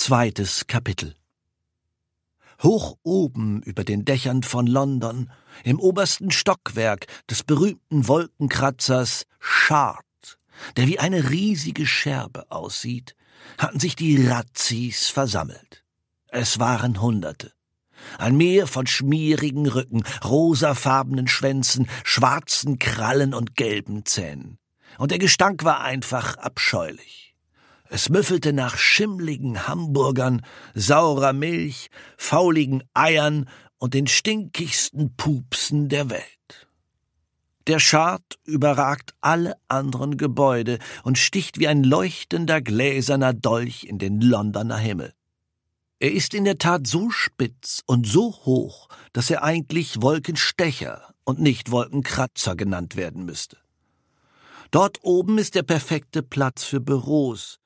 Zweites Kapitel. Hoch oben über den Dächern von London, im obersten Stockwerk des berühmten Wolkenkratzers Shard, der wie eine riesige Scherbe aussieht, hatten sich die Razzis versammelt. Es waren Hunderte. Ein Meer von schmierigen Rücken, rosafarbenen Schwänzen, schwarzen Krallen und gelben Zähnen. Und der Gestank war einfach abscheulich. Es müffelte nach schimmligen Hamburgern, saurer Milch, fauligen Eiern und den stinkigsten Pupsen der Welt. Der Shard überragt alle anderen Gebäude und sticht wie ein leuchtender gläserner Dolch in den Londoner Himmel. Er ist in der Tat so spitz und so hoch, dass er eigentlich Wolkenstecher und nicht Wolkenkratzer genannt werden müsste. Dort oben ist der perfekte Platz für Büros,